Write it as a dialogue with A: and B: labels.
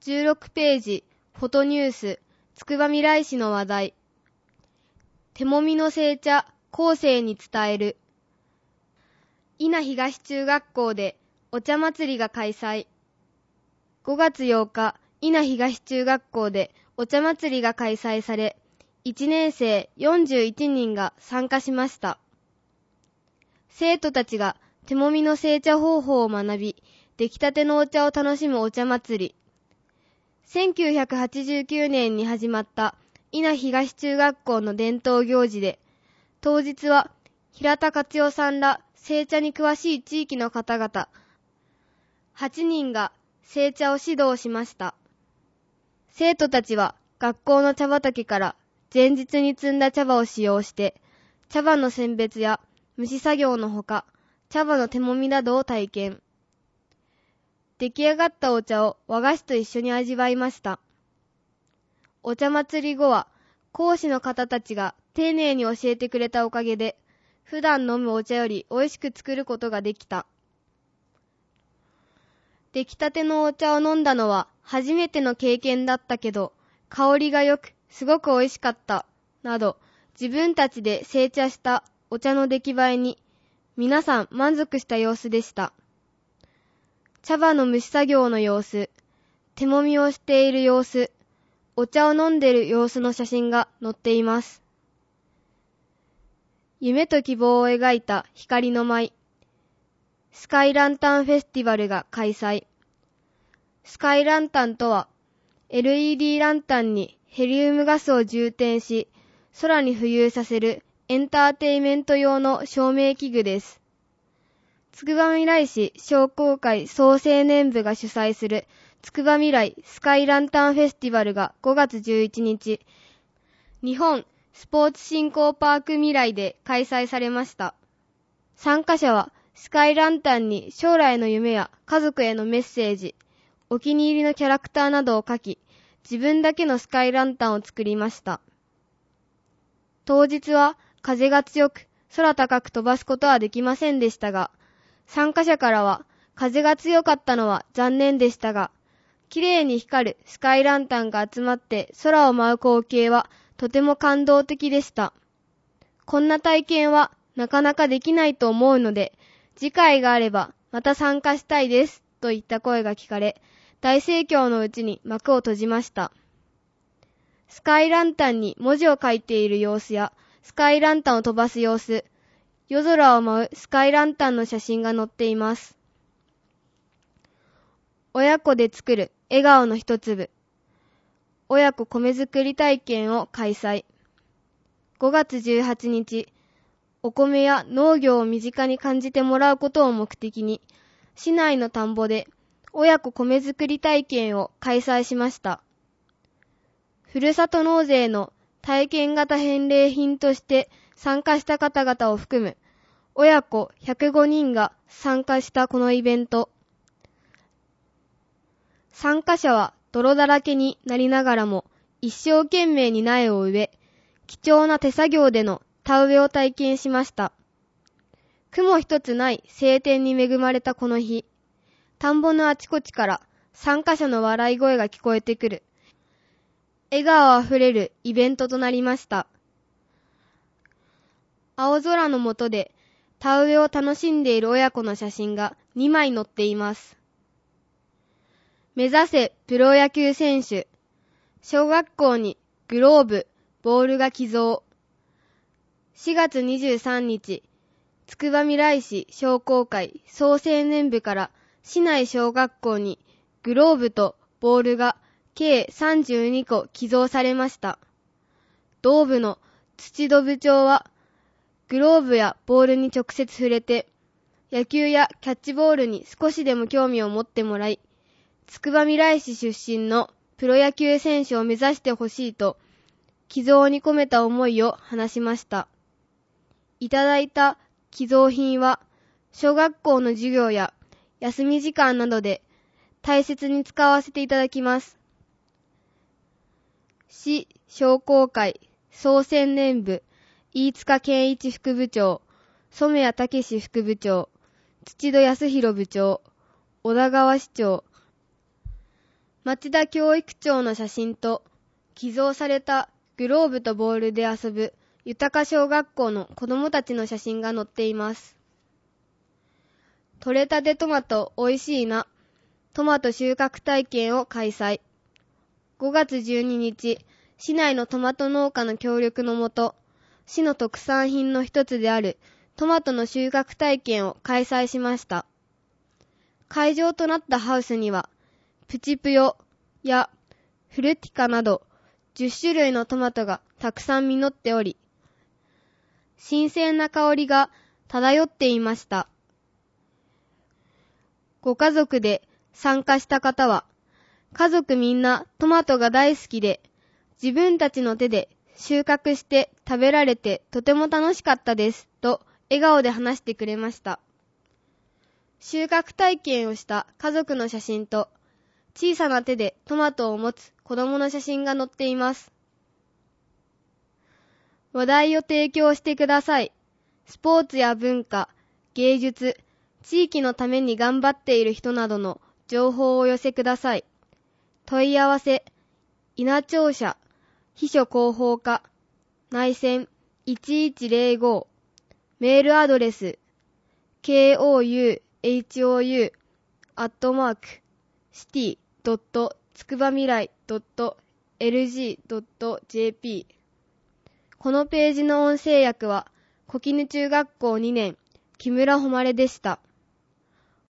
A: 16ページ、フォトニュース、つくばみらい市の話題。手もみの製茶、後世に伝える。伊那東中学校でお茶祭りが開催。5月8日、伊那東中学校でお茶祭りが開催され、1年生41人が参加しました。生徒たちが手もみの製茶方法を学び、出来たてのお茶を楽しむお茶祭り。1989年に始まった伊那東中学校の伝統行事で、当日は平田勝代さんら製茶に詳しい地域の方々、8人が製茶を指導しました。生徒たちは学校の茶畑から前日に摘んだ茶葉を使用して、茶葉の選別や蒸し作業のほか、茶葉の手もみなどを体験。出来上がったお茶を和菓子と一緒に味わいました。お茶祭り後は、講師の方たちが丁寧に教えてくれたおかげで、普段飲むお茶より美味しく作ることができた。出来たてのお茶を飲んだのは初めての経験だったけど、香りが良く、すごく美味しかった、など、自分たちで製茶したお茶の出来栄えに、皆さん満足した様子でした。茶葉の蒸し作業の様子、手もみをしている様子、お茶を飲んでいる様子の写真が載っています。夢と希望を描いた光の舞、スカイランタンフェスティバルが開催。スカイランタンとは、LED ランタンにヘリウムガスを充填し、空に浮遊させるエンターテイメント用の照明器具です。つくばみらい市商工会総青年部が主催するつくばみらいスカイランタンフェスティバルが5月11日、日本スポーツ振興パークみらいで開催されました。参加者はスカイランタンに将来の夢や家族へのメッセージ、お気に入りのキャラクターなどを書き、自分だけのスカイランタンを作りました。当日は風が強く空高く飛ばすことはできませんでしたが、参加者からは風が強かったのは残念でしたが、綺麗に光るスカイランタンが集まって空を舞う光景はとても感動的でした。こんな体験はなかなかできないと思うので、次回があればまた参加したいですといった声が聞かれ、大盛況のうちに幕を閉じました。スカイランタンに文字を書いている様子や、スカイランタンを飛ばす様子、夜空を舞うスカイランタンの写真が載っています。親子で作る笑顔の一粒。親子米作り体験を開催。5月18日、お米や農業を身近に感じてもらうことを目的に、市内の田んぼで親子米作り体験を開催しました。ふるさと納税の体験型返礼品として参加した方々を含む親子105人が参加したこのイベント。参加者は泥だらけになりながらも一生懸命に苗を植え、貴重な手作業での田植えを体験しました。雲一つない晴天に恵まれたこの日、田んぼのあちこちから参加者の笑い声が聞こえてくる。笑顔あふれるイベントとなりました。青空の下で田植えを楽しんでいる親子の写真が2枚載っています。目指せプロ野球選手。小学校にグローブ、ボールが寄贈。4月23日、つくばみらい市商工会総青年部から市内小学校にグローブとボールが計32個寄贈されました。同部の土戸部長は、グローブやボールに直接触れて、野球やキャッチボールに少しでも興味を持ってもらい、つくばみらい市出身のプロ野球選手を目指してほしいと、寄贈に込めた思いを話しました。いただいた寄贈品は、小学校の授業や休み時間などで大切に使わせていただきます。市商工会総青年部飯塚健一副部長、染谷武史副部長、土戸康弘部長、小田川市長、 町田教育長の写真と寄贈されたグローブとボールで遊ぶ豊小学校の子供たちの写真が載っています。採れたてトマトおいしいな。トマト収穫体験を開催。5月12日、市内のトマト農家の協力のもと、市の特産品の一つであるトマトの収穫体験を開催しました。会場となったハウスには、プチプヨやフルティカなど10種類のトマトがたくさん実っており、新鮮な香りが漂っていました。ご家族で参加した方は、家族みんなトマトが大好きで、自分たちの手で収穫して食べられてとても楽しかったですと笑顔で話してくれました。収穫体験をした家族の写真と小さな手でトマトを持つ子供の写真が載っています。話題を提供してください。スポーツや文化、芸術、地域のために頑張っている人などの情報をお寄せください。問い合わせ、稲庁舎、秘書広報課、内線1105、メールアドレス、kouhou@city.tskubamirai.lg.jp。 このページの音声訳は、小絹中学校2年、木村誉でした。